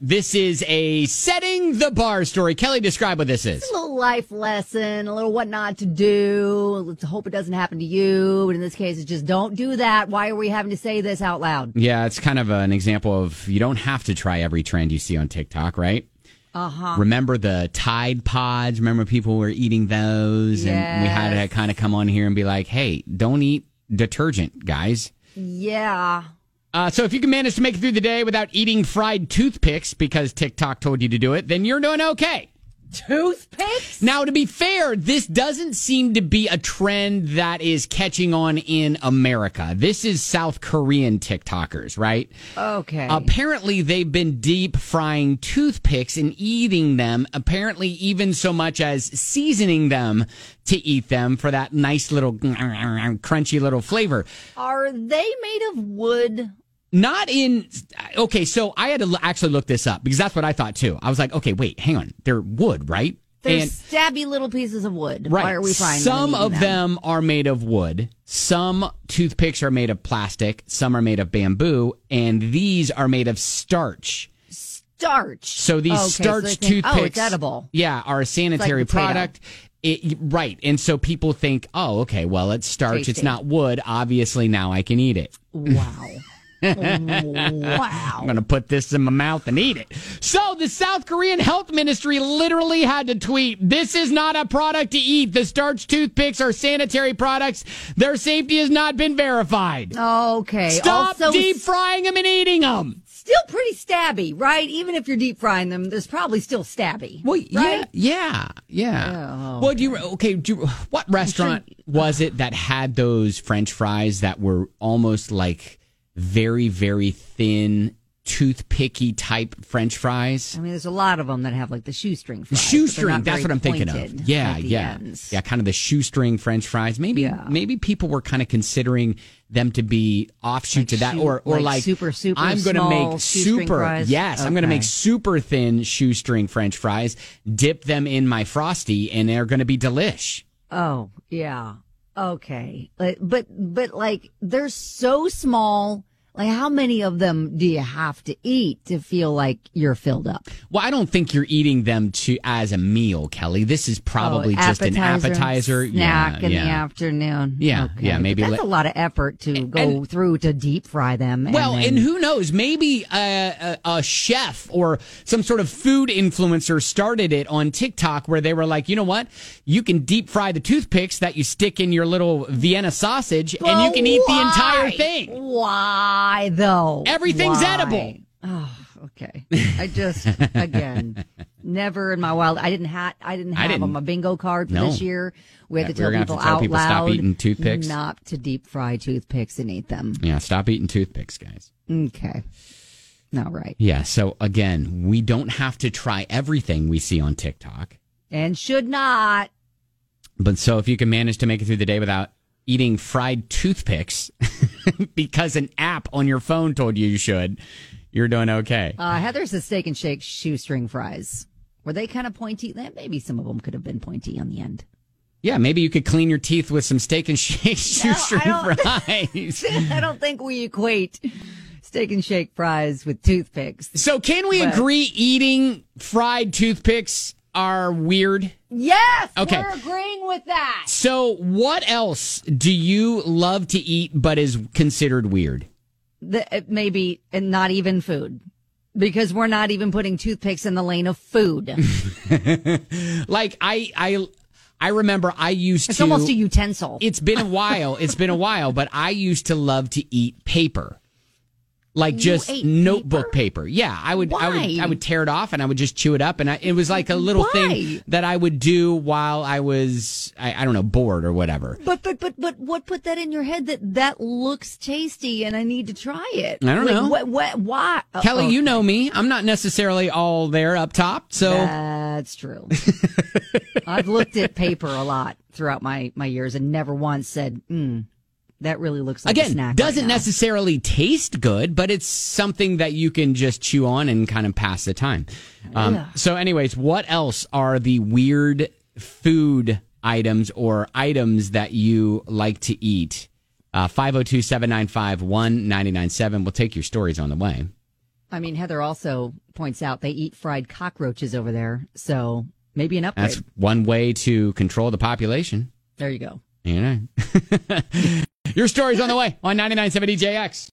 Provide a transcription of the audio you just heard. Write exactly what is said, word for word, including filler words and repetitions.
This is a setting the bar story. Kelly, describe what this is. It's a little life lesson, a little what not to do. Let's hope it doesn't happen to you. But in this case, it's just don't do that. Why are we having to say this out loud? Yeah, it's kind of an example of you don't have to try every trend you see on TikTok, right? Uh-huh. Remember the Tide Pods? Remember people were eating those? Yes. And we had to kind of come on here and be like, hey, don't eat detergent, guys. Yeah. Uh, so if you can manage to make it through the day without eating fried toothpicks because TikTok told you to do it, then you're doing okay. Toothpicks? Now, to be fair, this doesn't seem to be a trend that is catching on in America. This is South Korean TikTokers, right? Okay. Apparently, they've been deep frying toothpicks and eating them, apparently even so much as seasoning them to eat them for that nice little crunchy little flavor. Are they made of wood? Not in, okay, so I had to l- actually look this up because that's what I thought too. I was like, okay, wait, hang on. They're wood, right? They're And- stabby little pieces of wood. Right. Why are we frying Some them and of eating them are made of wood. Some toothpicks are made of plastic. Some are made of bamboo. And these are made of starch. Starch. So these Okay, starch so they think, toothpicks, oh, it's edible. Yeah, are a sanitary potato. product. It, right. And so people think, oh, okay, well, it's starch. Tasty. It's not wood. Obviously, now I can eat it. Wow. Wow. I'm going to put this in my mouth and eat it. So the South Korean health ministry literally had to tweet, this is not a product to eat. The starch toothpicks are sanitary products. Their safety has not been verified. Okay. Stop also, deep frying them and eating them. Still pretty stabby, right? Even if you're deep frying them, there's probably still stabby. Well, right? yeah, yeah, yeah. Oh, well, do you okay? Do you, what restaurant was it that had those French fries that were almost like very, very thin, toothpicky type French fries? I mean, there's a lot of them that have like the shoestring fries. Shoestring, that's what I'm thinking of. Yeah, yeah, ends. yeah. Kind of the shoestring French fries. Maybe, Yeah. maybe people were kind of considering them to be offshoot Like to that, shoe- or or like like super, super I'm going to small make shoestring super. fries? Yes, I'm going to Okay. make super thin shoestring French fries. Dip them in my Frosty, and they're going to be delish. Oh, yeah. Okay. But, but, but like, they're so small. Like, how many of them do you have to eat to feel like you're filled up? Well, I don't think you're eating them to as a meal, Kelly. This is probably Oh, just an appetizer. snack yeah, in yeah. the afternoon. Yeah, Okay. yeah, maybe But that's let- a lot of effort to go and- through to deep fry them. Well, and, and then- who knows? Maybe a, a, a chef or some sort of food influencer started it on TikTok where they were like, you know what? You can deep fry the toothpicks that you stick in your little Vienna sausage and you can eat the entire Why? thing. Why, though? Everything's Why? edible. Oh, okay. I just, again, never in my wild, I didn't have, I didn't I have didn't. on my bingo card for No. this year. We had Yeah, to we're tell gonna have people to tell out people stop loud eating toothpicks. not to deep fry toothpicks and eat them. Yeah, stop eating toothpicks, guys. Okay. All right. Yeah, so again, we don't have to try everything we see on TikTok. And should not. But so if you can manage to make it through the day without eating fried toothpicks because an app on your phone told you you should, you're doing okay. Uh, Heather says steak and shake shoestring fries. Were they kind of pointy? Maybe some of them could have been pointy on the end. Yeah, maybe you could clean your teeth with some steak and shake shoestring I don't- fries. I don't think we equate steak and shake fries with toothpicks. So can we But- agree eating fried toothpicks are weird? Yes, Okay. we're agreeing with that. So what else do you love to eat but is considered weird? The, maybe, and not even food. Because we're not even putting toothpicks in the lane of food. Like I I I remember I used It's to almost a utensil. It's been a while. It's been a while, but I used to love to eat paper. Like just ate notebook paper? paper. Yeah, I would I would Why? I would tear it off and I would just chew it up and I, it was like a little Why? thing that I would do while I was I, I don't know, bored or whatever. But but but but what put that in your head that that looks tasty and I need to try it? I don't Like, know. What, what, why? Uh, Kelly, oh, you know me. I'm not necessarily all there up top. So That's true. I've looked at paper a lot throughout my, my years and never once said, mm, that really looks like a again, snack. doesn't right now. necessarily taste good, but it's something that you can just chew on and kind of pass the time. Um, Ugh. so anyways, what else are the weird food items or items that you like to eat? Uh, five oh two, seven nine five, one nine nine seven. We'll take your stories on the way. I mean, Heather also points out they eat fried cockroaches over there, so maybe an upgrade. That's one way to control the population. There you go. You know. Your story's on the way on ninety-nine point seven D J X.